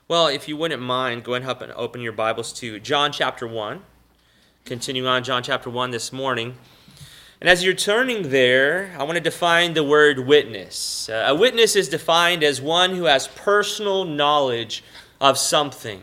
Well, if you wouldn't mind, go ahead and open your Bibles to John chapter 1. Continuing on John chapter 1 this morning. And as you're turning there, I want to define the word witness. A witness is defined as one who has personal knowledge of something.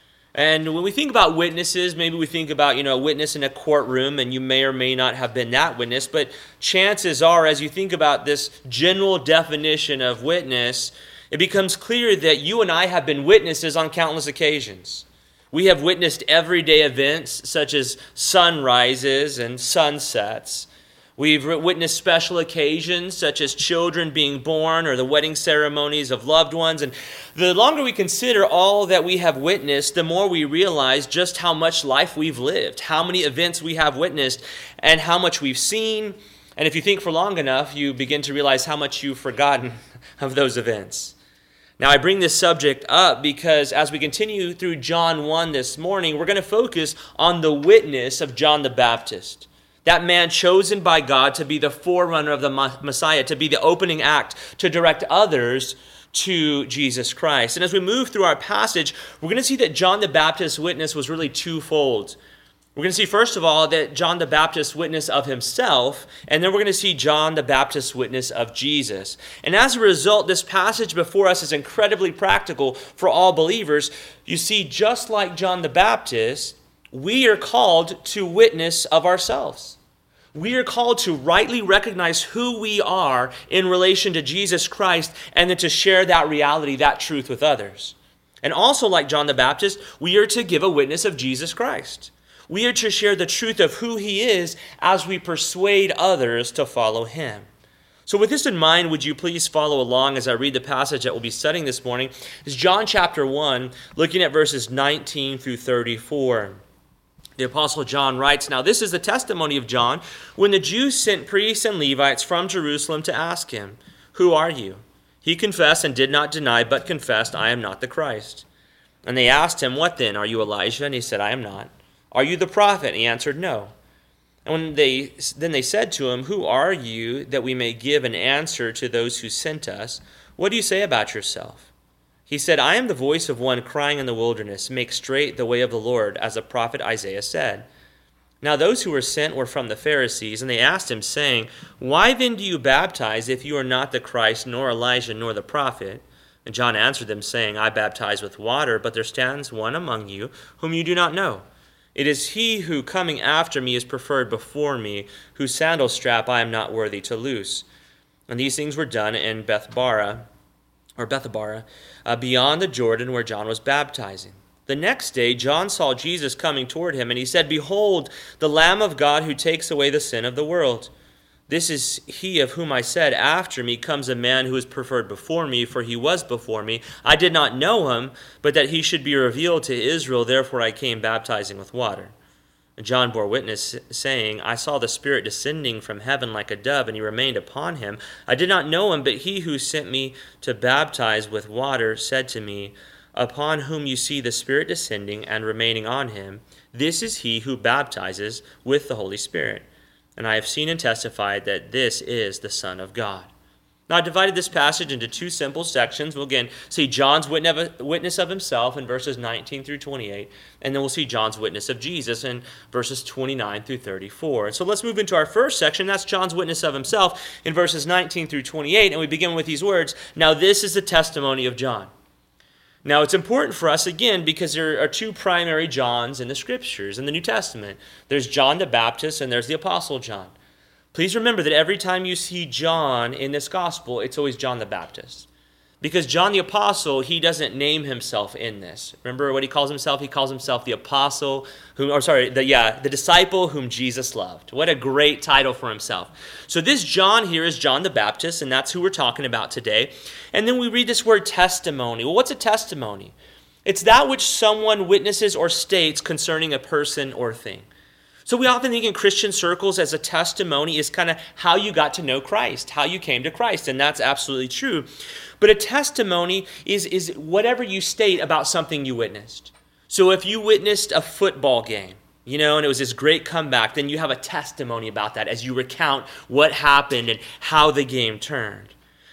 And when we think about witnesses, maybe we think about, a witness in a courtroom, and you may or may not have been that witness. But chances are, as you think about this general definition of witness, it becomes clear that you and I have been witnesses on countless occasions. We have witnessed everyday events such as sunrises and sunsets. We've witnessed special occasions such as children being born or the wedding ceremonies of loved ones. And the longer we consider all that we have witnessed, the more we realize just how much life we've lived, how many events we have witnessed, and how much we've seen. And if you think for long enough, you begin to realize how much you've forgotten of those events. Now, I bring this subject up because as we continue through John 1 this morning, we're going to focus on the witness of John the Baptist, that man chosen by God to be the forerunner of the Messiah, to be the opening act, to direct others to Jesus Christ. And as we move through our passage, we're going to see that John the Baptist's witness was really twofold. We're going to see, first of all, that John the Baptist's witness of himself, and then we're going to see John the Baptist's witness of Jesus. And as a result, this passage before us is incredibly practical for all believers. You see, just like John the Baptist, we are called to witness of ourselves. We are called to rightly recognize who we are in relation to Jesus Christ, and then to share that reality, that truth with others. And also, like John the Baptist, we are to give a witness of Jesus Christ. We are to share the truth of who he is as we persuade others to follow him. So with this in mind, would you please follow along as I read the passage that we'll be studying this morning? It's John chapter 1, looking at verses 19 through 34. The Apostle John writes, "Now this is the testimony of John when the Jews sent priests and Levites from Jerusalem to ask him, 'Who are you?' He confessed and did not deny, but confessed, 'I am not the Christ.' And they asked him, 'What then? Are you Elijah?' And he said, 'I am not.' 'Are you the prophet?' And he answered, 'No.' And then they said to him, 'Who are you, that we may give an answer to those who sent us? What do you say about yourself?' He said, 'I am the voice of one crying in the wilderness, make straight the way of the Lord, as the prophet Isaiah said.' Now those who were sent were from the Pharisees, and they asked him, saying, 'Why then do you baptize if you are not the Christ, nor Elijah, nor the prophet?' And John answered them, saying, 'I baptize with water, but there stands one among you whom you do not know. It is he who, coming after me, is preferred before me, whose sandal strap I am not worthy to loose.' And these things were done in Bethabara, beyond the Jordan, where John was baptizing. The next day John saw Jesus coming toward him, and he said, 'Behold, the Lamb of God who takes away the sin of the world. This is he of whom I said, after me comes a man who is preferred before me, for he was before me. I did not know him, but that he should be revealed to Israel, therefore I came baptizing with water.' And John bore witness, saying, 'I saw the Spirit descending from heaven like a dove, and he remained upon him. I did not know him, but he who sent me to baptize with water said to me, upon whom you see the Spirit descending and remaining on him, this is he who baptizes with the Holy Spirit. And I have seen and testified that this is the Son of God.'" Now, I divided this passage into two simple sections. We'll again see John's witness of himself in verses 19 through 28, and then we'll see John's witness of Jesus in verses 29 through 34. And so let's move into our first section. That's John's witness of himself in verses 19 through 28, and we begin with these words, "Now this is the testimony of John." Now, it's important for us, again, because there are two primary Johns in the Scriptures, in the New Testament. There's John the Baptist, and there's the Apostle John. Please remember that every time you see John in this gospel, it's always John the Baptist. Because John the Apostle, he doesn't name himself in this. Remember what he calls himself? He calls himself the apostle, the disciple whom Jesus loved. What a great title for himself. So this John here is John the Baptist, and that's who we're talking about today. And then we read this word testimony. Well, what's a testimony? It's that which someone witnesses or states concerning a person or thing. So we often think in Christian circles as a testimony is kind of how you got to know Christ, how you came to Christ, and that's absolutely true. But a testimony is whatever you state about something you witnessed. So if you witnessed a football game, and it was this great comeback, then you have a testimony about that as you recount what happened and how the game turned.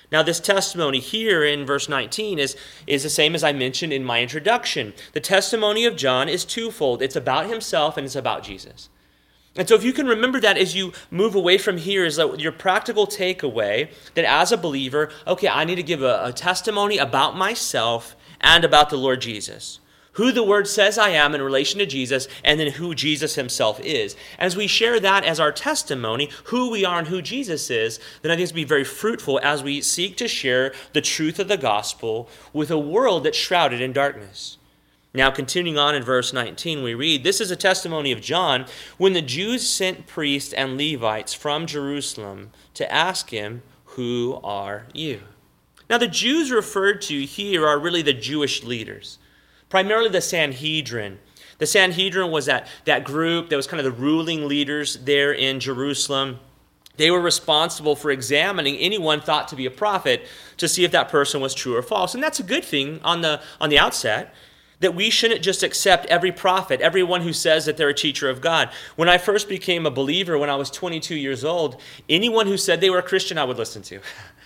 Now, this testimony here in verse 19 is the same as I mentioned in my introduction. The testimony of John is twofold. It's about himself and it's about Jesus. And so if you can remember that as you move away from here, is that your practical takeaway that as a believer, okay, I need to give a testimony about myself and about the Lord Jesus. Who the Word says I am in relation to Jesus, and then who Jesus himself is. As we share that as our testimony, who we are and who Jesus is, then I think it's going to be very fruitful as we seek to share the truth of the gospel with a world that's shrouded in darkness. Now, continuing on in verse 19, we read, "This is a testimony of John when the Jews sent priests and Levites from Jerusalem to ask him, 'Who are you?'" Now, the Jews referred to here are really the Jewish leaders. Primarily the Sanhedrin. The Sanhedrin was that group that was kind of the ruling leaders there in Jerusalem. They were responsible for examining anyone thought to be a prophet to see if that person was true or false. And that's a good thing on the outset, that we shouldn't just accept every prophet, everyone who says that they're a teacher of God. When I first became a believer when I was 22 years old, anyone who said they were a Christian I would listen to.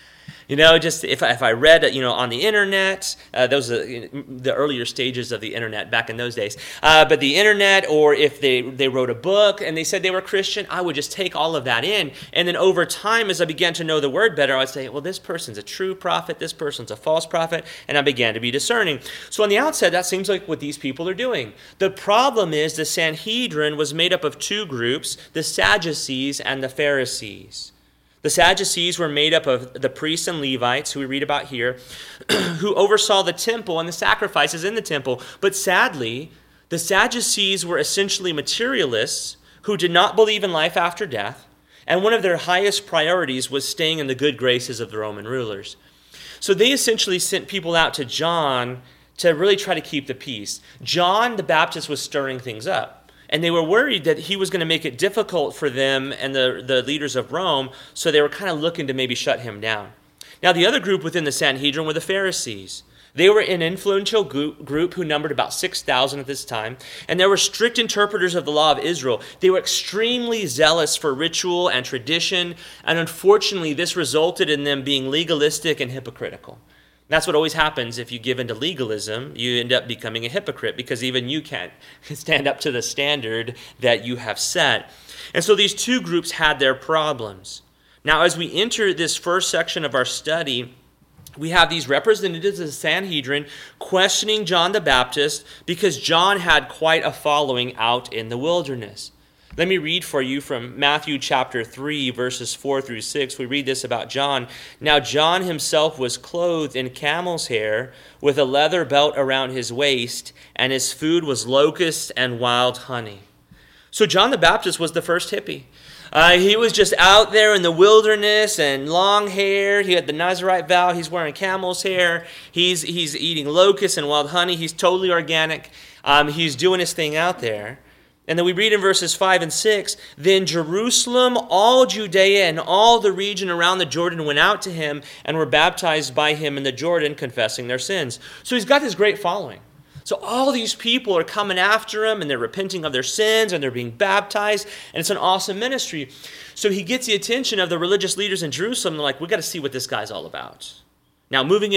Just if I read, on the internet, those are the earlier stages of the internet back in those days. But the internet, or if they wrote a book and they said they were Christian, I would just take all of that in. And then over time, as I began to know the word better, I would say, well, this person's a true prophet, this person's a false prophet, and I began to be discerning. So on the outset, that seems like what these people are doing. The problem is the Sanhedrin was made up of two groups, the Sadducees and the Pharisees. The Sadducees were made up of the priests and Levites, who we read about here, who oversaw the temple and the sacrifices in the temple. But sadly, the Sadducees were essentially materialists who did not believe in life after death, and one of their highest priorities was staying in the good graces of the Roman rulers. So they essentially sent people out to John to really try to keep the peace. John the Baptist was stirring things up. And they were worried that he was going to make it difficult for them and the leaders of Rome, so they were kind of looking to maybe shut him down. Now, the other group within the Sanhedrin were the Pharisees. They were an influential group who numbered about 6,000 at this time, and they were strict interpreters of the law of Israel. They were extremely zealous for ritual and tradition, and unfortunately, this resulted in them being legalistic and hypocritical. That's what always happens if you give into legalism. You end up becoming a hypocrite because even you can't stand up to the standard that you have set. And so these two groups had their problems. Now, as we enter this first section of our study, we have these representatives of the Sanhedrin questioning John the Baptist because John had quite a following out in the wilderness. Let me read for you from Matthew chapter 3, verses 4 through 6. We read this about John. "Now John himself was clothed in camel's hair with a leather belt around his waist, and his food was locusts and wild honey." So John the Baptist was the first hippie. He was just out there in the wilderness and long hair. He had the Nazirite vow. He's wearing camel's hair. He's eating locusts and wild honey. He's totally organic. He's doing his thing out there. And then we read in verses 5 and 6, "Then Jerusalem, all Judea, and all the region around the Jordan went out to him and were baptized by him in the Jordan, confessing their sins." So he's got this great following. So all these people are coming after him, and they're repenting of their sins, and they're being baptized, and it's an awesome ministry. So he gets the attention of the religious leaders in Jerusalem. They're like, we got to see what this guy's all about. Now, moving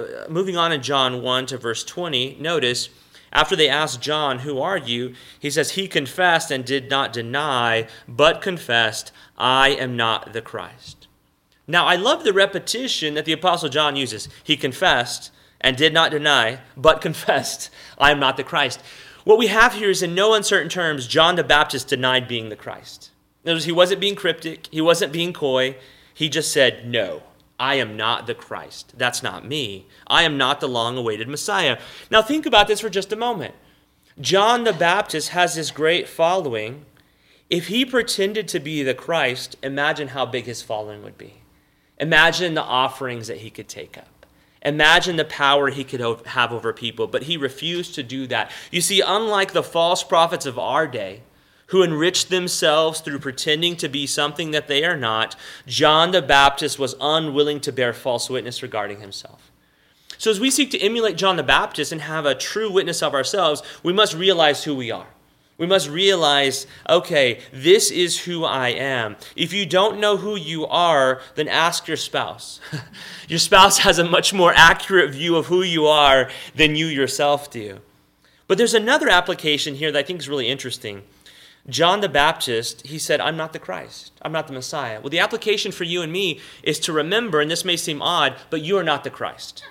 on in John 1 to verse 20, notice, after they asked John, "Who are you?" he says, "He confessed and did not deny, but confessed, 'I am not the Christ.'" Now, I love the repetition that the Apostle John uses. He confessed and did not deny, but confessed, "I am not the Christ." What we have here is, in no uncertain terms, John the Baptist denied being the Christ. In other words, he wasn't being cryptic. He wasn't being coy. He just said, "No. I am not the Christ. That's not me. I am not the long-awaited Messiah." Now think about this for just a moment. John the Baptist has this great following. If he pretended to be the Christ, imagine how big his following would be. Imagine the offerings that he could take up. Imagine the power he could have over people, but he refused to do that. You see, unlike the false prophets of our day, who enriched themselves through pretending to be something that they are not, John the Baptist was unwilling to bear false witness regarding himself. So as we seek to emulate John the Baptist and have a true witness of ourselves, we must realize who we are. We must realize, okay, this is who I am. If you don't know who you are, then ask your spouse. Your spouse has a much more accurate view of who you are than you yourself do. But there's another application here that I think is really interesting. John the Baptist, he said, I'm not the Christ. I'm not the Messiah. Well, the application for you and me is to remember, and this may seem odd, but you are not the Christ.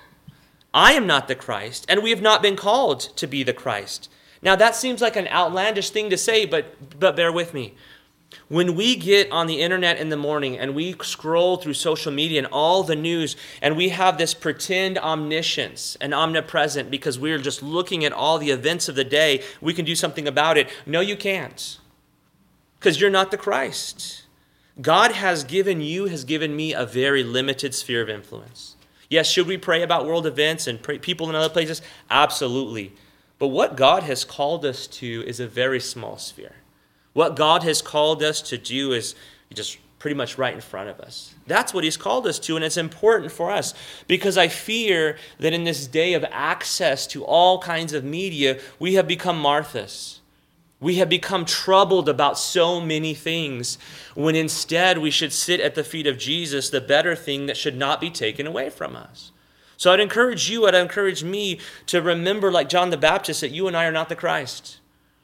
I am not the Christ, and we have not been called to be the Christ. Now, that seems like an outlandish thing to say, but bear with me. When we get on the internet in the morning and we scroll through social media and all the news, and we have this pretend omniscience and omnipresent because we're just looking at all the events of the day, we can do something about it. No, you can't, because you're not the Christ. God has given me a very limited sphere of influence. Yes, should we pray about world events and people in other places? Absolutely. But what God has called us to is a very small sphere. What God has called us to do is just pretty much right in front of us. That's what he's called us to, and it's important for us because I fear that in this day of access to all kinds of media, we have become Marthas. We have become troubled about so many things when instead we should sit at the feet of Jesus, the better thing that should not be taken away from us. So I'd encourage me to remember, like John the Baptist, that you and I are not the Christ.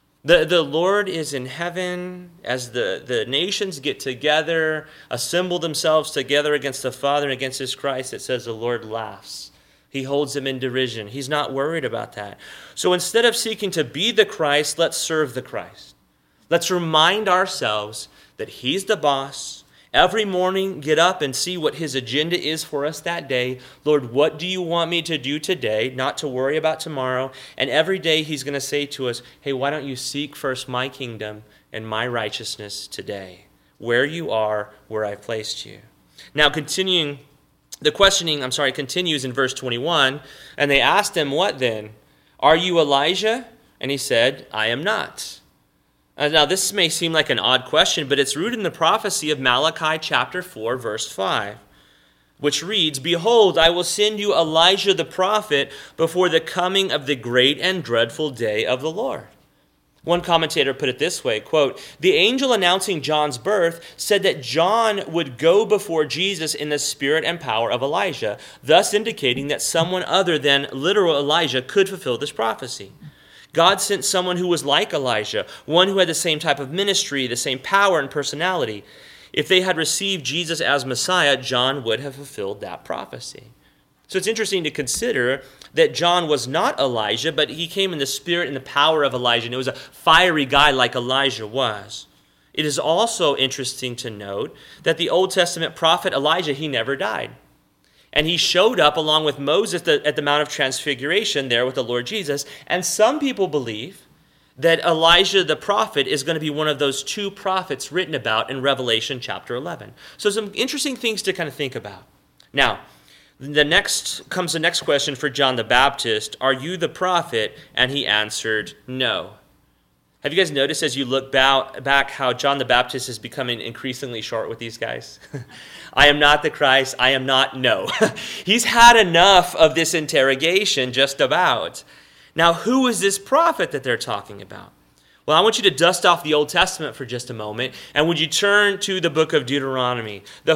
The Lord is in heaven as the nations get together, assemble themselves together against the Father and against his Christ. It says the Lord laughs. He holds them in derision. He's not worried about that. So instead of seeking to be the Christ, let's serve the Christ. Let's remind ourselves that he's the boss. Every morning, get up and see what his agenda is for us that day. Lord, what do you want me to do today? Not to worry about tomorrow. And every day he's going to say to us, hey, why don't you seek first my kingdom and my righteousness today? Where you are, where I've placed you. Now, continuing, the questioning continues in verse 21. And they asked him, what then? Are you Elijah? And he said, I am not. Now, this may seem like an odd question, but it's rooted in the prophecy of Malachi chapter 4, verse 5, which reads, behold, I will send you Elijah the prophet before the coming of the great and dreadful day of the Lord. One commentator put it this way, quote, the angel announcing John's birth said that John would go before Jesus in the spirit and power of Elijah, thus indicating that someone other than literal Elijah could fulfill this prophecy. God sent someone who was like Elijah, one who had the same type of ministry, the same power and personality. If they had received Jesus as Messiah, John would have fulfilled that prophecy. So it's interesting to consider that John was not Elijah, but he came in the spirit and the power of Elijah, and it was a fiery guy like Elijah was. It is also interesting to note that the Old Testament prophet Elijah, he never died. And he showed up along with Moses at the Mount of Transfiguration there with the Lord Jesus. And some people believe that Elijah the prophet is going to be one of those two prophets written about in Revelation chapter 11. So some interesting things to kind of think about. Now, the next question for John the Baptist. Are you the prophet? And he answered, no. Have you guys noticed as you look back how John the Baptist is becoming increasingly short with these guys? I am not the Christ. I am not, no. He's had enough of this interrogation just about. Now, who is this prophet that they're talking about? Well, I want you to dust off the Old Testament for just a moment, and would you turn to the book of Deuteronomy, the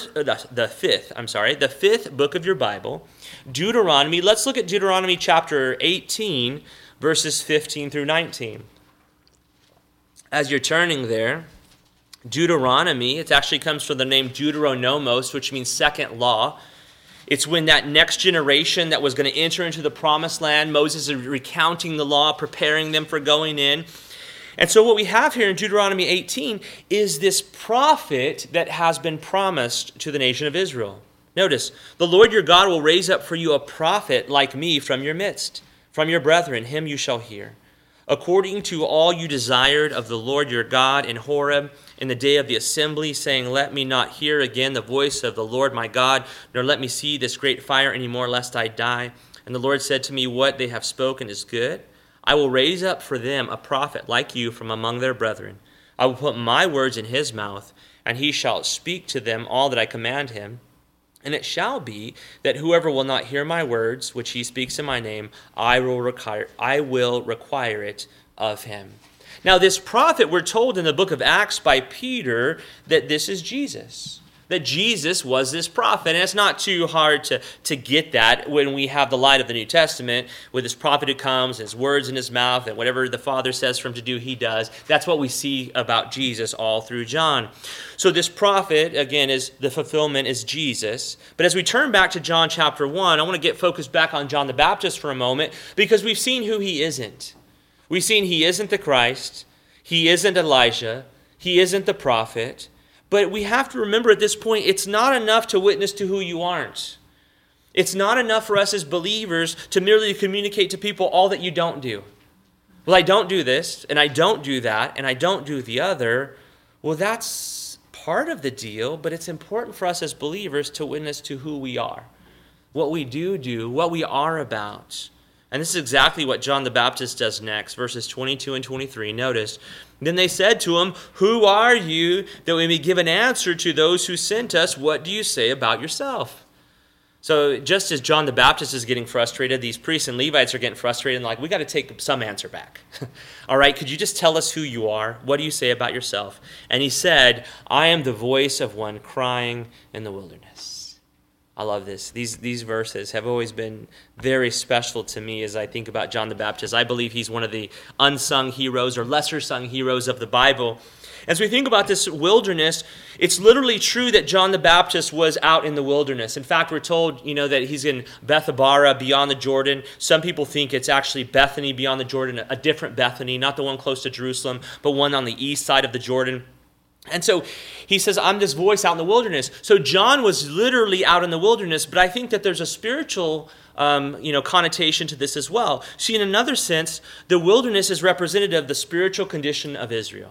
fifth book of your Bible, Deuteronomy. Let's look at Deuteronomy chapter 18, verses 15 through 19. As you're turning there, Deuteronomy, it actually comes from the name Deuteronomos, which means second law. It's when that next generation that was going to enter into the promised land, Moses is recounting the law, preparing them for going in. And so what we have here in Deuteronomy 18 is this prophet that has been promised to the nation of Israel. Notice, the Lord your God will raise up for you a prophet like me from your midst, from your brethren, him you shall hear. According to all you desired of the Lord your God in Horeb in the day of the assembly, saying, let me not hear again the voice of the Lord my God, nor let me see this great fire any more, lest I die. And the Lord said to me, what they have spoken is good. I will raise up for them a prophet like you from among their brethren. I will put my words in his mouth, and he shall speak to them all that I command him. And it shall be that whoever will not hear my words, which he speaks in my name, I will require it of him. Now, this prophet, we're told in the book of Acts by Peter that this is Jesus. That Jesus was this prophet. And it's not too hard to get that when we have the light of the New Testament with this prophet who comes, his words in his mouth, and whatever the Father says for him to do, he does. That's what we see about Jesus all through John. So this prophet, again, is the fulfillment is Jesus. But as we turn back to John chapter 1, I want to get focused back on John the Baptist for a moment because we've seen who he isn't. We've seen he isn't the Christ. He isn't Elijah. He isn't the prophet. But we have to remember at this point, it's not enough to witness to who you aren't. It's not enough for us as believers to merely communicate to people all that you don't do. Well, I don't do this, and I don't do that, and I don't do the other. Well, that's part of the deal, but it's important for us as believers to witness to who we are, what we do, what we are about. And this is exactly what John the Baptist does next, verses 22 and 23. Notice, then they said to him, "Who are you, that we may give an answer to those who sent us? What do you say about yourself?" So just as John the Baptist is getting frustrated, these priests and Levites are getting frustrated and like, we got to take some answer back. All right, could you just tell us who you are? What do you say about yourself? And he said, "I am the voice of one crying in the wilderness." I love this. These verses have always been very special to me as I think about John the Baptist. I believe he's one of the unsung heroes or lesser sung heroes of the Bible. As we think about this wilderness, it's literally true that John the Baptist was out in the wilderness. In fact, we're told, that he's in Bethabara beyond the Jordan. Some people think it's actually Bethany beyond the Jordan, a different Bethany, not the one close to Jerusalem, but one on the east side of the Jordan. And so he says, "I'm this voice out in the wilderness." So John was literally out in the wilderness, but I think that there's a spiritual connotation to this as well. See, in another sense, the wilderness is representative of the spiritual condition of Israel.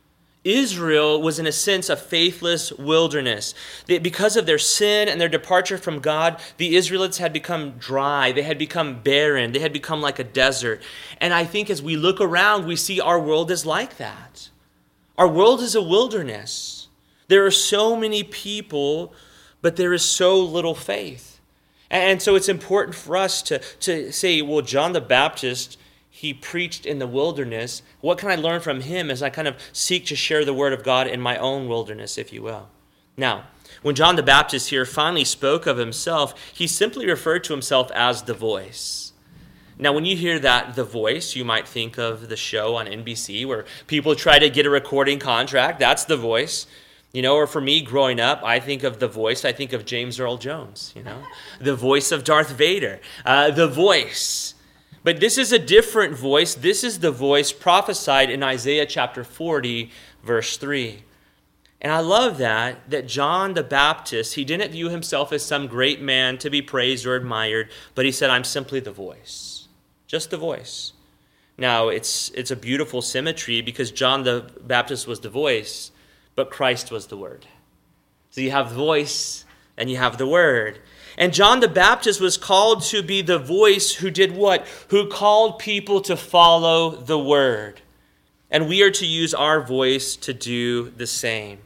Israel was, in a sense, a faithless wilderness. Because of their sin and their departure from God, the Israelites had become dry. They had become barren. They had become like a desert. And I think as we look around, we see our world is like that. Our world is a wilderness. There are so many people, but there is so little faith. And so it's important for us to say, well, John the Baptist, he preached in the wilderness. What can I learn from him as I kind of seek to share the word of God in my own wilderness, if you will? Now, when John the Baptist here finally spoke of himself, he simply referred to himself as the voice. Now, when you hear that, The Voice, you might think of the show on NBC where people try to get a recording contract. That's The Voice. Or for me, growing up, I think of The Voice. I think of James Earl Jones, the voice of Darth Vader, The Voice. But this is a different voice. This is the voice prophesied in Isaiah chapter 40, verse 3. And I love that John the Baptist, he didn't view himself as some great man to be praised or admired, but he said, "I'm simply the voice." Just the voice. Now, it's a beautiful symmetry because John the Baptist was the voice, but Christ was the word. So you have the voice and you have the word. And John the Baptist was called to be the voice who did what? Who called people to follow the word. And we are to use our voice to do the same.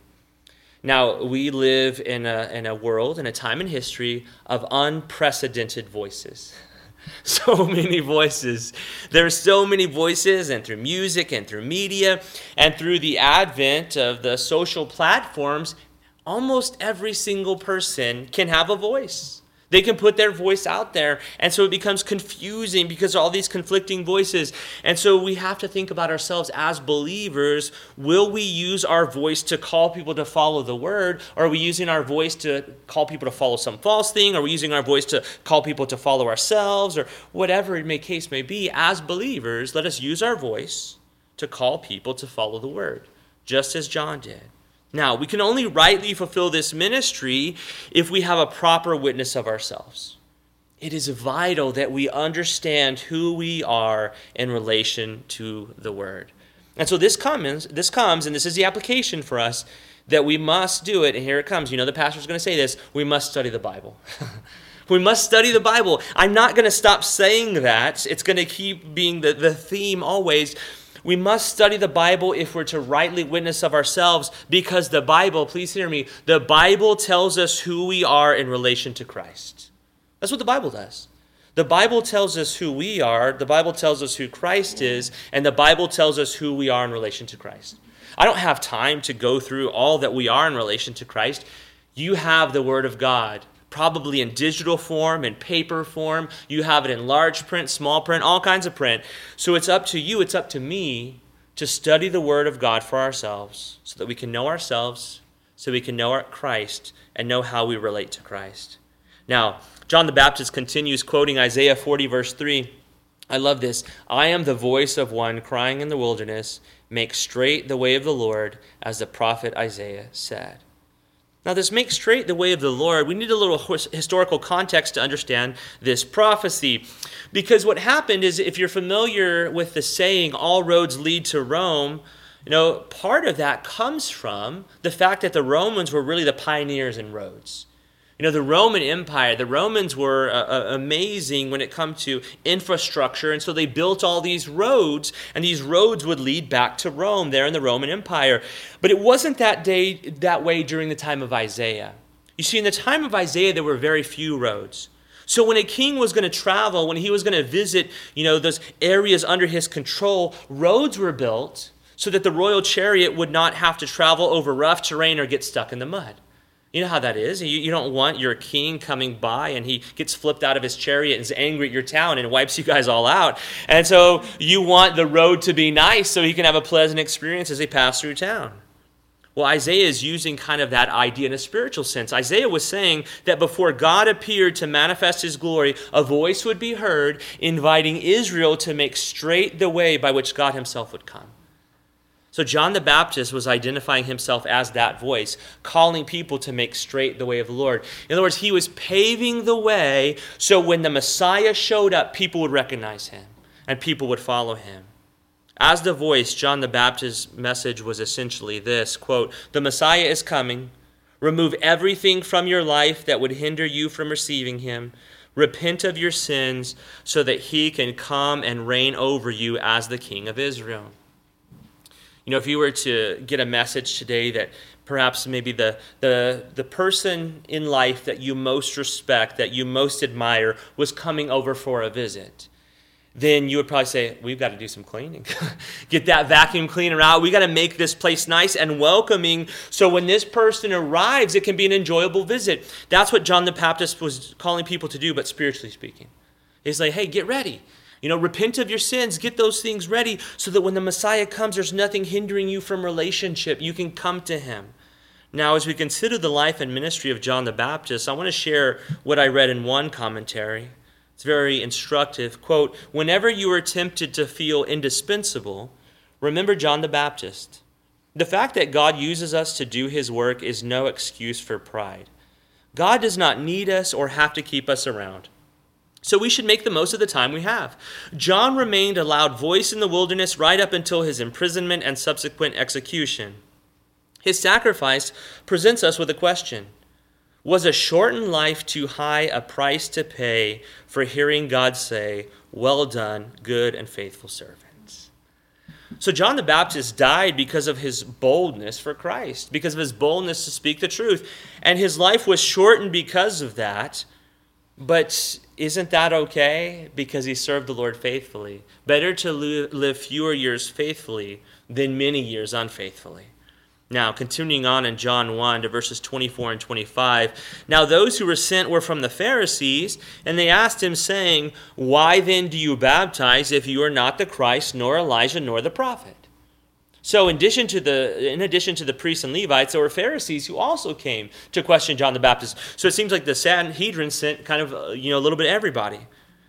Now, we live in a world, in a time in history of unprecedented voices. So many voices. There are so many voices, and through music and through media and through the advent of the social platforms, almost every single person can have a voice. They can put their voice out there. And so it becomes confusing because of all these conflicting voices. And so we have to think about ourselves as believers. Will we use our voice to call people to follow the word? Or are we using our voice to call people to follow some false thing? Are we using our voice to call people to follow ourselves? Or whatever case may be, as believers, let us use our voice to call people to follow the word, just as John did. Now, we can only rightly fulfill this ministry if we have a proper witness of ourselves. It is vital that we understand who we are in relation to the word. And so this comes, and this is the application for us, that we must do it. And here it comes. The pastor's going to say this. We must study the Bible. We must study the Bible. I'm not going to stop saying that. It's going to keep being the theme always. We must study the Bible if we're to rightly witness of ourselves, because the Bible, please hear me, the Bible tells us who we are in relation to Christ. That's what the Bible does. The Bible tells us who we are, the Bible tells us who Christ is, and the Bible tells us who we are in relation to Christ. I don't have time to go through all that we are in relation to Christ. You have the Word of God, probably in digital form, in paper form. You have it in large print, small print, all kinds of print. So it's up to you, it's up to me to study the Word of God for ourselves so that we can know ourselves, so we can know our Christ and know how we relate to Christ. Now, John the Baptist continues quoting Isaiah 40, verse 3. I love this. I am the voice of one crying in the wilderness, make straight the way of the Lord, as the prophet Isaiah said. Now, this make straight the way of the Lord, we need a little historical context to understand this prophecy. Because what happened is, if you're familiar with the saying, all roads lead to Rome, part of that comes from the fact that the Romans were really the pioneers in roads. The Roman Empire, the Romans were amazing when it comes to infrastructure, and so they built all these roads, and these roads would lead back to Rome there in the Roman Empire. But it wasn't that way during the time of Isaiah. You see, in the time of Isaiah, there were very few roads. So when a king was going to travel, when he was going to visit, those areas under his control, roads were built so that the royal chariot would not have to travel over rough terrain or get stuck in the mud. You know how that is. You don't want your king coming by and he gets flipped out of his chariot and is angry at your town and wipes you guys all out. And so you want the road to be nice so he can have a pleasant experience as he pass through town. Well, Isaiah is using kind of that idea in a spiritual sense. Isaiah was saying that before God appeared to manifest his glory, a voice would be heard inviting Israel to make straight the way by which God himself would come. So John the Baptist was identifying himself as that voice, calling people to make straight the way of the Lord. In other words, he was paving the way so when the Messiah showed up, people would recognize him and people would follow him. As the voice, John the Baptist's message was essentially this, quote, the Messiah is coming. Remove everything from your life that would hinder you from receiving him. Repent of your sins so that he can come and reign over you as the King of Israel. If you were to get a message today that perhaps maybe the person in life that you most respect, that you most admire, was coming over for a visit, then you would probably say, we've got to do some cleaning. Get that vacuum cleaner out. We got to make this place nice and welcoming so when this person arrives, it can be an enjoyable visit. That's what John the Baptist was calling people to do, but spiritually speaking. He's like, hey, get ready. Repent of your sins, get those things ready so that when the Messiah comes, there's nothing hindering you from relationship. You can come to him. Now, as we consider the life and ministry of John the Baptist, I want to share what I read in one commentary. It's very instructive. Quote, whenever you are tempted to feel indispensable, remember John the Baptist. The fact that God uses us to do his work is no excuse for pride. God does not need us or have to keep us around. So we should make the most of the time we have. John remained a loud voice in the wilderness right up until his imprisonment and subsequent execution. His sacrifice presents us with a question. Was a shortened life too high a price to pay for hearing God say, well done, good and faithful servant? So John the Baptist died because of his boldness for Christ, because of his boldness to speak the truth. And his life was shortened because of that. But isn't that okay? Because he served the Lord faithfully. Better to live fewer years faithfully than many years unfaithfully. Now, continuing on in John 1 to verses 24 and 25. Now those who were sent were from the Pharisees, and they asked him, saying, why then do you baptize if you are not the Christ, nor Elijah, nor the prophet? So in addition to the priests and Levites, there were Pharisees who also came to question John the Baptist. So it seems like the Sanhedrin sent kind of a little bit of everybody.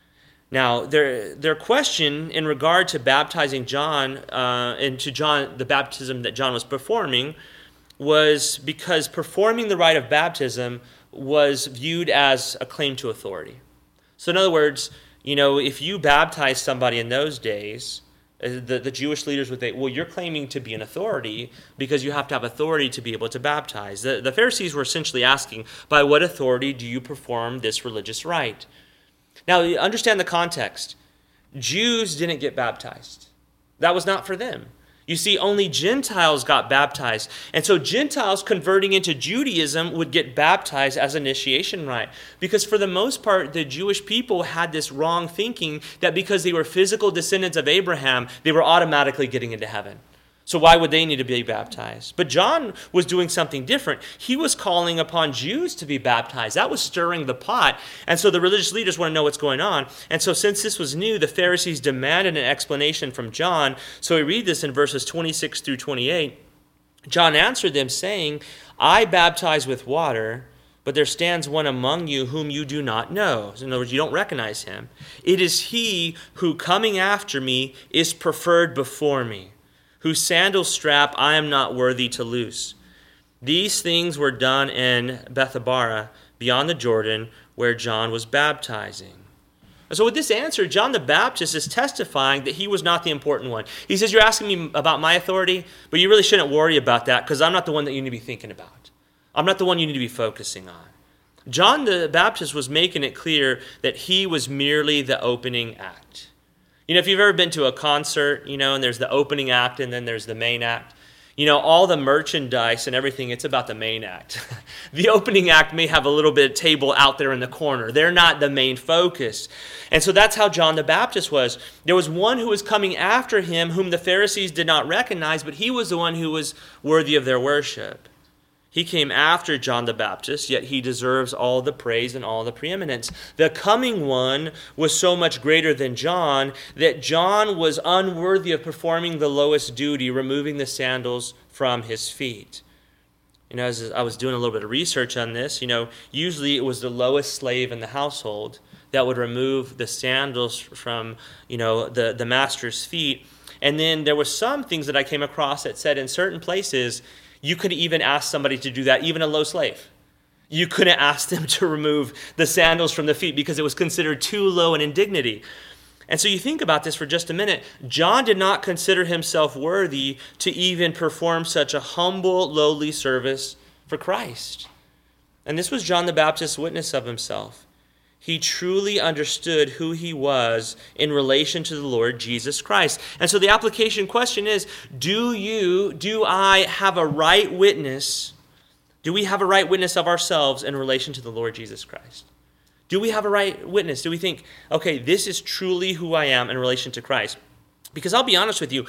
Now their question in regard to baptizing John and to John the baptism that John was performing was because performing the rite of baptism was viewed as a claim to authority. So in other words, if you baptized somebody in those days, the Jewish leaders would say, well, you're claiming to be an authority because you have to have authority to be able to baptize. The Pharisees were essentially asking, by what authority do you perform this religious rite? Now, understand the context. Jews didn't get baptized. That was not for them. You see, only Gentiles got baptized. And so Gentiles converting into Judaism would get baptized as initiation rite. Because for the most part, the Jewish people had this wrong thinking that because they were physical descendants of Abraham, they were automatically getting into heaven. So why would they need to be baptized? But John was doing something different. He was calling upon Jews to be baptized. That was stirring the pot. And so the religious leaders want to know what's going on. And so since this was new, the Pharisees demanded an explanation from John. So we read this in verses 26 through 28. John answered them, saying, I baptize with water, but there stands one among you whom you do not know. In other words, you don't recognize him. It is he who, coming after me, is preferred before me, whose sandal strap I am not worthy to loose. These things were done in Bethabara, beyond the Jordan, where John was baptizing. And so with this answer, John the Baptist is testifying that he was not the important one. He says, you're asking me about my authority, but you really shouldn't worry about that because I'm not the one that you need to be thinking about. I'm not the one you need to be focusing on. John the Baptist was making it clear that he was merely the opening act. You know, if you've ever been to a concert, and there's the opening act and then there's the main act, all the merchandise and everything, it's about the main act. The opening act may have a little bit of table out there in the corner. They're not the main focus. And so that's how John the Baptist was. There was one who was coming after him whom the Pharisees did not recognize, but he was the one who was worthy of their worship. He came after John the Baptist, yet he deserves all the praise and all the preeminence. The coming one was so much greater than John that John was unworthy of performing the lowest duty, removing the sandals from his feet. As I was doing a little bit of research on this, usually it was the lowest slave in the household that would remove the sandals from, the master's feet. And then there were some things that I came across that said in certain places, you could even ask somebody to do that, even a low slave. You couldn't ask them to remove the sandals from the feet because it was considered too low an indignity. And so you think about this for just a minute. John did not consider himself worthy to even perform such a humble, lowly service for Christ. And this was John the Baptist's witness of himself. He truly understood who he was in relation to the Lord Jesus Christ. And so the application question is, do I have a right witness? Do we have a right witness of ourselves in relation to the Lord Jesus Christ? Do we have a right witness? Do we think, okay, this is truly who I am in relation to Christ? Because I'll be honest with you,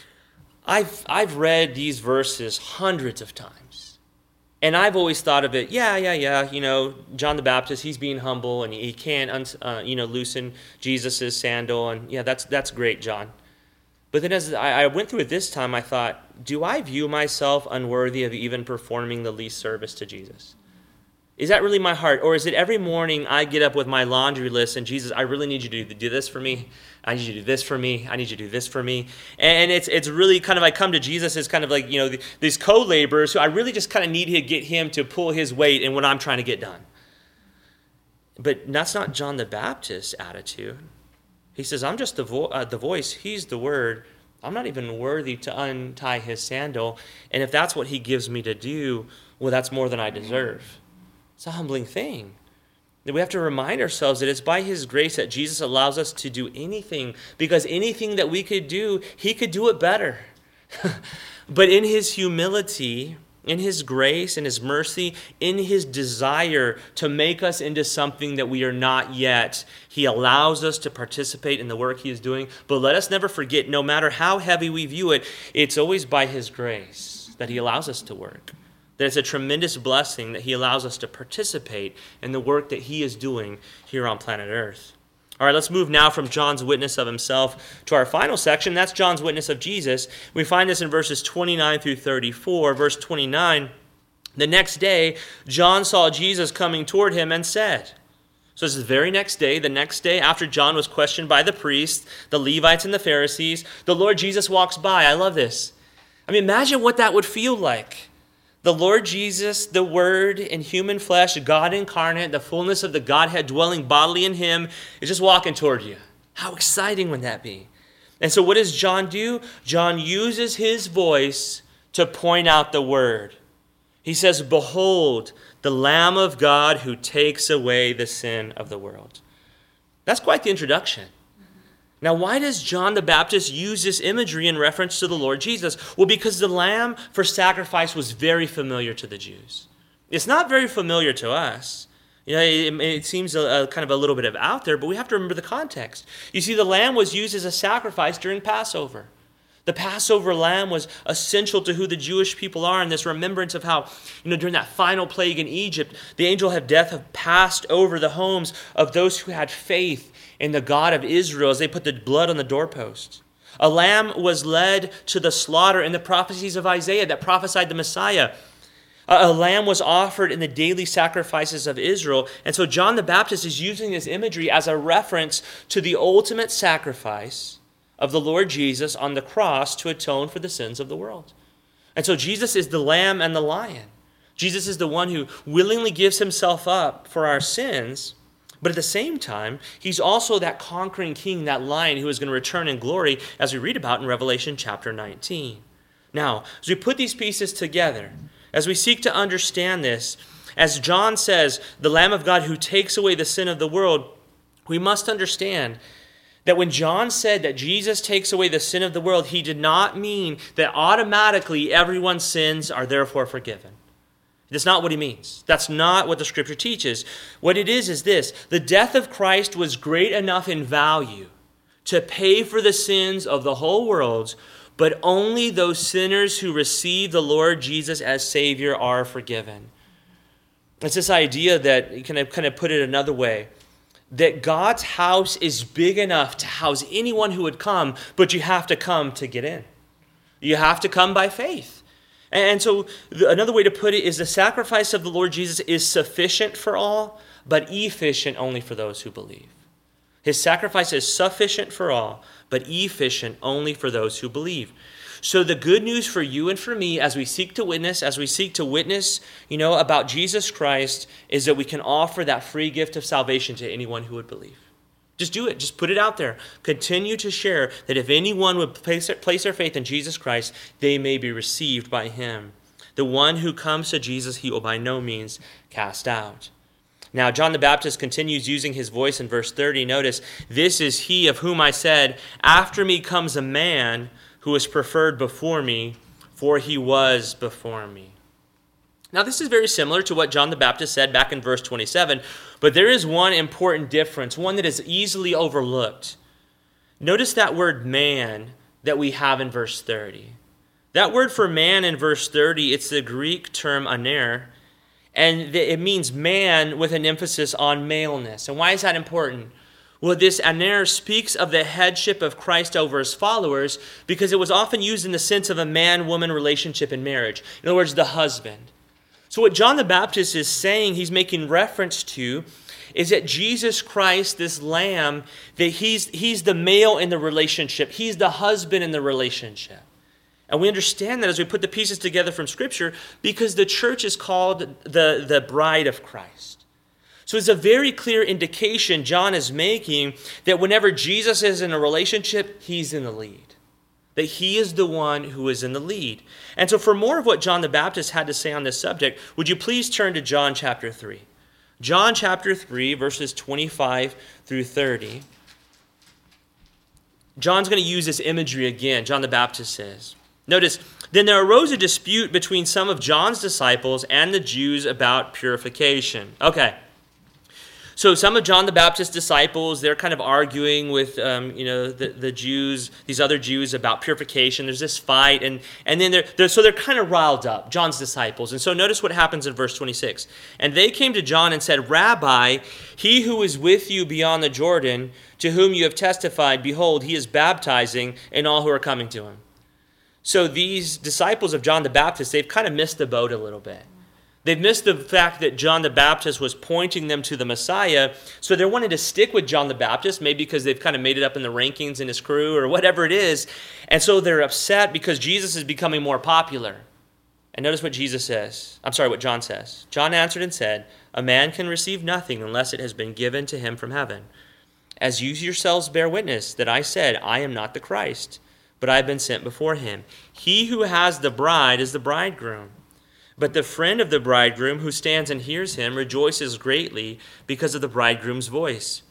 I've read these verses hundreds of times. And I've always thought of it, John the Baptist, he's being humble and he can't, loosen Jesus' sandal. And that's great, John. But then as I went through it this time, I thought, do I view myself unworthy of even performing the least service to Jesus? Is that really my heart? Or is it every morning I get up with my laundry list and Jesus, I really need you to do this for me. I need you to do this for me. I need you to do this for me. And it's really kind of, I come to Jesus as kind of like, these co-laborers who I really just kind of need to get him to pull his weight in what I'm trying to get done. But that's not John the Baptist's attitude. He says, I'm just the voice. He's the word. I'm not even worthy to untie his sandal. And if that's what he gives me to do, well, that's more than I deserve. It's a humbling thing. That we have to remind ourselves that it's by his grace that Jesus allows us to do anything, because anything that we could do, he could do it better. But in his humility, in his grace, in his mercy, in his desire to make us into something that we are not yet, he allows us to participate in the work he is doing. But let us never forget, no matter how heavy we view it, it's always by his grace that he allows us to work. That it's a tremendous blessing that he allows us to participate in the work that he is doing here on planet Earth. All right, let's move now from John's witness of himself to our final section. That's John's witness of Jesus. We find this in verses 29 through 34. Verse 29, the next day, John saw Jesus coming toward him and said, so this is the very next day, after John was questioned by the priests, the Levites, and the Pharisees, the Lord Jesus walks by. I love this. I mean, imagine what that would feel like. The Lord Jesus, the Word in human flesh, God incarnate, the fullness of the Godhead dwelling bodily in him, is just walking toward you. How exciting would that be? And so what does John do? John uses his voice to point out the Word. He says, behold, the Lamb of God who takes away the sin of the world. That's quite the introduction. Now, why does John the Baptist use this imagery in reference to the Lord Jesus? Well, because the lamb for sacrifice was very familiar to the Jews. It's not very familiar to us. It seems kind of a little bit of out there, but we have to remember the context. You see, the lamb was used as a sacrifice during Passover. The Passover lamb was essential to who the Jewish people are, and this remembrance of how, during that final plague in Egypt, the angel of death had passed over the homes of those who had faith in the God of Israel as they put the blood on the doorposts. A lamb was led to the slaughter in the prophecies of Isaiah that prophesied the Messiah. A lamb was offered in the daily sacrifices of Israel. And so John the Baptist is using this imagery as a reference to the ultimate sacrifice of the Lord Jesus on the cross to atone for the sins of the world. And so Jesus is the lamb and the lion. Jesus is the one who willingly gives himself up for our sins. But at the same time, he's also that conquering king, that lion who is going to return in glory, as we read about in Revelation chapter 19. Now, as we put these pieces together, as we seek to understand this, as John says, the Lamb of God who takes away the sin of the world, we must understand that when John said that Jesus takes away the sin of the world, he did not mean that automatically everyone's sins are therefore forgiven. That's not what he means. That's not what the Scripture teaches. What it is this: the death of Christ was great enough in value to pay for the sins of the whole world, but only those sinners who receive the Lord Jesus as Savior are forgiven. It's this idea that, you can kind of put it another way, that God's house is big enough to house anyone who would come, but you have to come to get in. You have to come by faith. And so another way to put it is the sacrifice of the Lord Jesus is sufficient for all, but efficient only for those who believe. His sacrifice is sufficient for all, but efficient only for those who believe. So the good news for you and for me as we seek to witness about Jesus Christ, is that we can offer that free gift of salvation to anyone who would believe. Just do it. Just put it out there. Continue to share that if anyone would place their faith in Jesus Christ, they may be received by him. The one who comes to Jesus, he will by no means cast out. Now, John the Baptist continues using his voice in verse 30. Notice, this is he of whom I said, after me comes a man who is preferred before me, for he was before me. Now, this is very similar to what John the Baptist said back in verse 27, but there is one important difference, one that is easily overlooked. Notice that word man that we have in verse 30. That word for man in verse 30, it's the Greek term aner, and it means man with an emphasis on maleness. And why is that important? Well, this aner speaks of the headship of Christ over his followers because it was often used in the sense of a man-woman relationship in marriage. In other words, the husband. So what John the Baptist is saying, he's making reference to, is that Jesus Christ, this lamb, that he's the male in the relationship. He's the husband in the relationship. And we understand that as we put the pieces together from Scripture because the church is called the bride of Christ. So it's a very clear indication John is making that whenever Jesus is in a relationship, he's in the lead. That he is the one who is in the lead. And so for more of what John the Baptist had to say on this subject, would you please turn to John chapter 3. John chapter 3, verses 25 through 30. John's going to use this imagery again. John the Baptist says, notice, then there arose a dispute between some of John's disciples and the Jews about purification. Okay. So some of John the Baptist's disciples, they're kind of arguing with, the Jews, these other Jews about purification. There's this fight, and then they're kind of riled up, John's disciples. And so notice what happens in verse 26. And they came to John and said, Rabbi, he who is with you beyond the Jordan, to whom you have testified, behold, he is baptizing, and all who are coming to him. So these disciples of John the Baptist, they've kind of missed the boat a little bit. They've missed the fact that John the Baptist was pointing them to the Messiah, so they're wanting to stick with John the Baptist, maybe because they've kind of made it up in the rankings in his crew or whatever it is, and so they're upset because Jesus is becoming more popular. And notice what what John says. John answered and said, a man can receive nothing unless it has been given to him from heaven. As you yourselves bear witness that I said, I am not the Christ, but I have been sent before him. He who has the bride is the bridegroom. But the friend of the bridegroom who stands and hears him rejoices greatly because of the bridegroom's voice.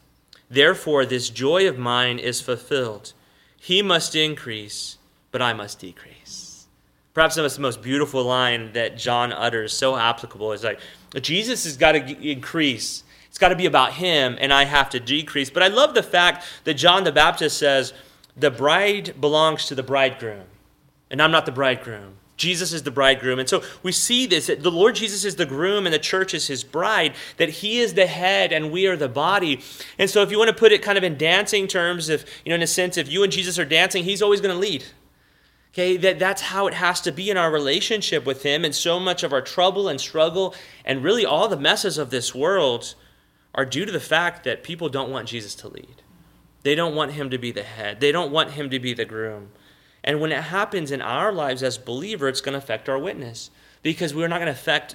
Therefore, this joy of mine is fulfilled. He must increase, but I must decrease. Perhaps the most beautiful line that John utters, so applicable, is like, Jesus has got to increase. It's got to be about him, and I have to decrease. But I love the fact that John the Baptist says, the bride belongs to the bridegroom, and I'm not the bridegroom. Jesus is the bridegroom. And so we see this, that the Lord Jesus is the groom and the church is his bride, that he is the head and we are the body. And so if you want to put it kind of in dancing terms, in a sense, if you and Jesus are dancing, he's always going to lead. Okay, that's how it has to be in our relationship with him. And so much of our trouble and struggle and really all the messes of this world are due to the fact that people don't want Jesus to lead. They don't want him to be the head. They don't want him to be the groom. And when it happens in our lives as believers, it's going to affect our witness, because we're not going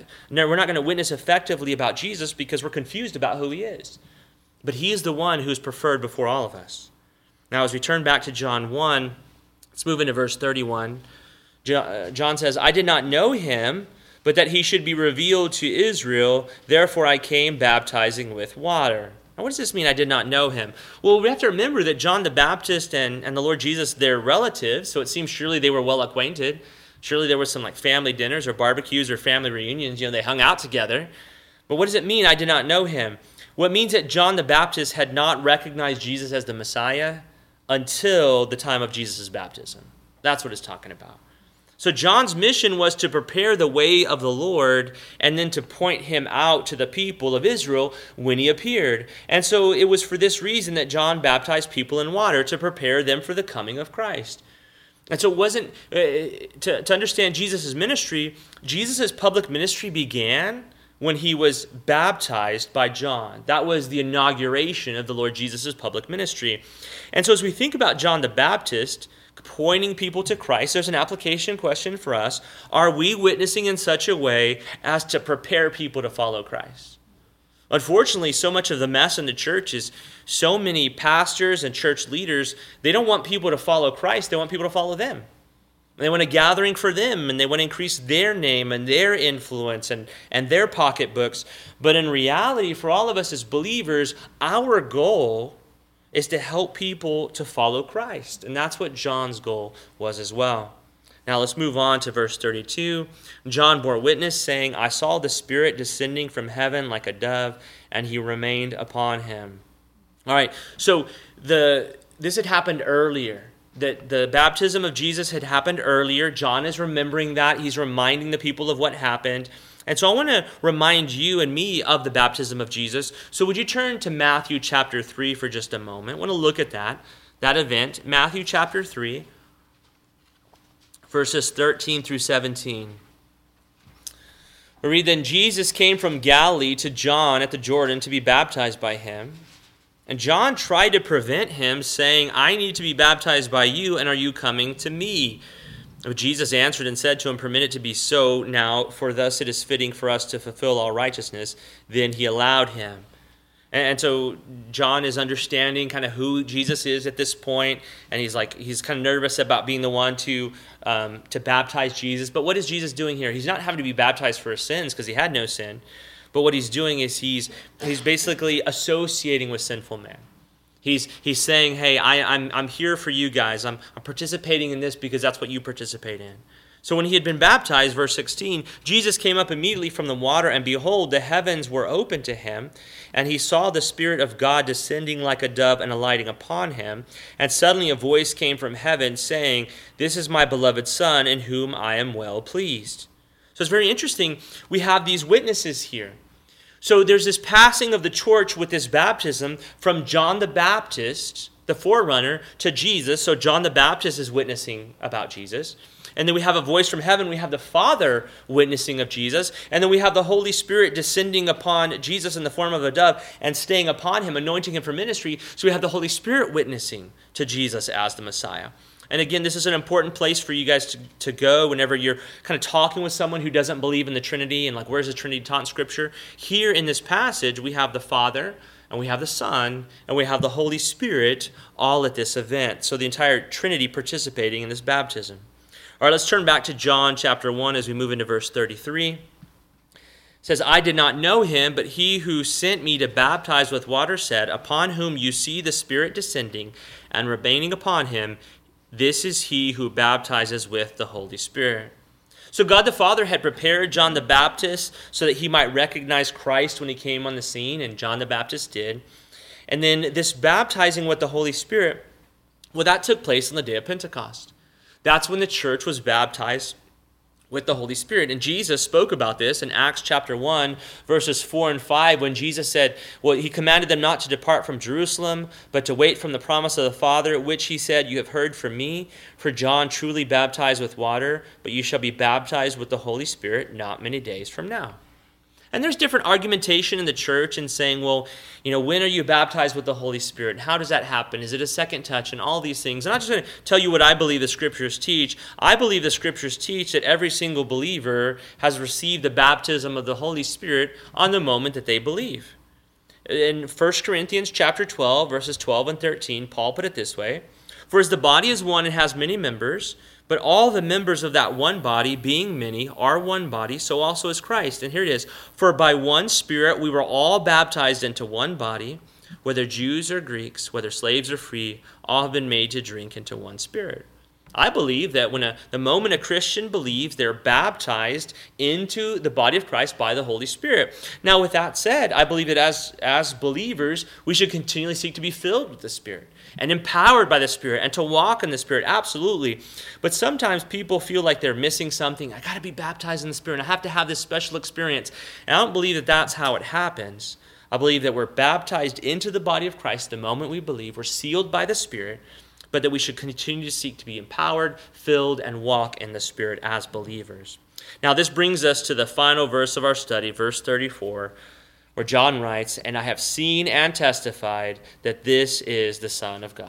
to witness effectively about Jesus because we're confused about who he is. But he is the one who is preferred before all of us. Now, as we turn back to John 1, let's move into verse 31. John says, I did not know him, but that he should be revealed to Israel. Therefore I came baptizing with water. Now, what does this mean, I did not know him? Well, we have to remember that John the Baptist and the Lord Jesus, they're relatives, so it seems surely they were well acquainted. Surely there were some family dinners or barbecues or family reunions. They hung out together. But what does it mean, I did not know him? Well, it means that John the Baptist had not recognized Jesus as the Messiah until the time of Jesus' baptism. That's what it's talking about. So John's mission was to prepare the way of the Lord and then to point him out to the people of Israel when he appeared. And so it was for this reason that John baptized people in water, to prepare them for the coming of Christ. And so it wasn't, to understand Jesus' ministry, Jesus' public ministry began when he was baptized by John. That was the inauguration of the Lord Jesus' public ministry. And so as we think about John the Baptist pointing people to Christ, there's an application question for us. Are we witnessing in such a way as to prepare people to follow Christ? Unfortunately, so much of the mess in the church is so many pastors and church leaders, they don't want people to follow Christ, they want people to follow them. They want a gathering for them, and they want to increase their name and their influence and their pocketbooks. But in reality, for all of us as believers, our goal is to help people to follow Christ. And that's what John's goal was as well. Now let's move on to verse 32. John bore witness, saying, I saw the Spirit descending from heaven like a dove, and he remained upon him. All right, so this had happened earlier. The baptism of Jesus had happened earlier. John is remembering that. He's reminding the people of what happened. And so I want to remind you and me of the baptism of Jesus. So would you turn to Matthew chapter 3 for just a moment? I want to look at that event. Matthew chapter 3, verses 13 through 17. We read, Then Jesus came from Galilee to John at the Jordan to be baptized by him. And John tried to prevent him, saying, I need to be baptized by you, and are you coming to me? But Jesus answered and said to him, Permit it to be so now, for thus it is fitting for us to fulfill all righteousness. Then he allowed him. And so John is understanding kind of who Jesus is at this point, and he's kind of nervous about being the one to baptize Jesus. But what is Jesus doing here? He's not having to be baptized for his sins because he had no sin. But what he's doing is he's basically associating with sinful men. He's saying, hey, I'm here for you guys. I'm participating in this because that's what you participate in. So when he had been baptized, verse 16, Jesus came up immediately from the water, and behold, the heavens were opened to him, and he saw the Spirit of God descending like a dove and alighting upon him. And suddenly a voice came from heaven saying, This is my beloved Son, in whom I am well pleased. So it's very interesting. We have these witnesses here. So there's this passing of the torch with this baptism from John the Baptist, the forerunner, to Jesus. So John the Baptist is witnessing about Jesus. And then we have a voice from heaven. We have the Father witnessing of Jesus. And then we have the Holy Spirit descending upon Jesus in the form of a dove and staying upon him, anointing him for ministry. So we have the Holy Spirit witnessing to Jesus as the Messiah. And again, this is an important place for you guys to go whenever you're kind of talking with someone who doesn't believe in the Trinity and where's the Trinity taught in Scripture. Here in this passage, we have the Father, and we have the Son, and we have the Holy Spirit all at this event. So the entire Trinity participating in this baptism. All right, let's turn back to John chapter 1 as we move into verse 33. says, I did not know him, but he who sent me to baptize with water said, upon whom you see the Spirit descending and remaining upon him, this is he who baptizes with the Holy Spirit. So God the Father had prepared John the Baptist so that he might recognize Christ when he came on the scene, and John the Baptist did. And then this baptizing with the Holy Spirit, well, that took place on the day of Pentecost. That's when the church was baptized with the Holy Spirit. And Jesus spoke about this in Acts chapter 1, verses 4 and 5, when Jesus said, well, he commanded them not to depart from Jerusalem, but to wait from the promise of the Father, which he said, you have heard from me. For John truly baptized with water, but you shall be baptized with the Holy Spirit not many days from now. And there's different argumentation in the church in saying, well, when are you baptized with the Holy Spirit? And how does that happen? Is it a second touch? And all these things. And I'm just going to tell you what I believe the Scriptures teach. I believe the Scriptures teach that every single believer has received the baptism of the Holy Spirit on the moment that they believe. In 1 Corinthians chapter 12, verses 12 and 13, Paul put it this way, for as the body is one and has many members, but all the members of that one body, being many, are one body, so also is Christ. And here it is. For by one Spirit we were all baptized into one body, whether Jews or Greeks, whether slaves or free, all have been made to drink into one Spirit. I believe that the moment a Christian believes, they're baptized into the body of Christ by the Holy Spirit. Now, with that said, I believe that as believers, we should continually seek to be filled with the Spirit and empowered by the Spirit and to walk in the Spirit, absolutely. But sometimes people feel like they're missing something. I got to be baptized in the Spirit. I have to have this special experience. And I don't believe that that's how it happens. I believe that we're baptized into the body of Christ the moment we believe. We're sealed by the Spirit, but that we should continue to seek to be empowered, filled, and walk in the Spirit as believers. Now, this brings us to the final verse of our study, verse 34, where John writes, and I have seen and testified that this is the Son of God.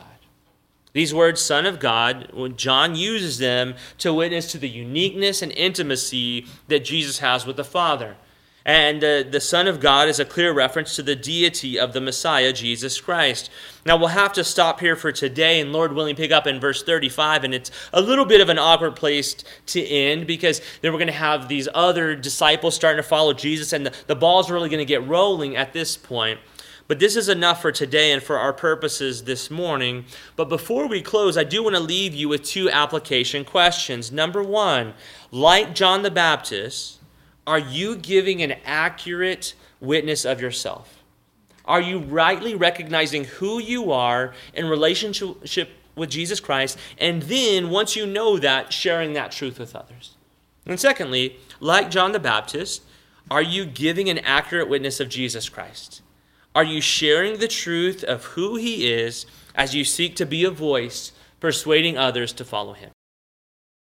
These words, Son of God, when John uses them to witness to the uniqueness and intimacy that Jesus has with the Father. And the Son of God is a clear reference to the deity of the Messiah, Jesus Christ. Now, we'll have to stop here for today, and Lord willing, pick up in verse 35. And it's a little bit of an awkward place to end, because then we're going to have these other disciples starting to follow Jesus, and the ball's really going to get rolling at this point. But this is enough for today and for our purposes this morning. But before we close, I do want to leave you with two application questions. Number one, like John the Baptist, are you giving an accurate witness of yourself? Are you rightly recognizing who you are in relationship with Jesus Christ, and then, once you know that, sharing that truth with others? And secondly, like John the Baptist, are you giving an accurate witness of Jesus Christ? Are you sharing the truth of who he is as you seek to be a voice persuading others to follow him?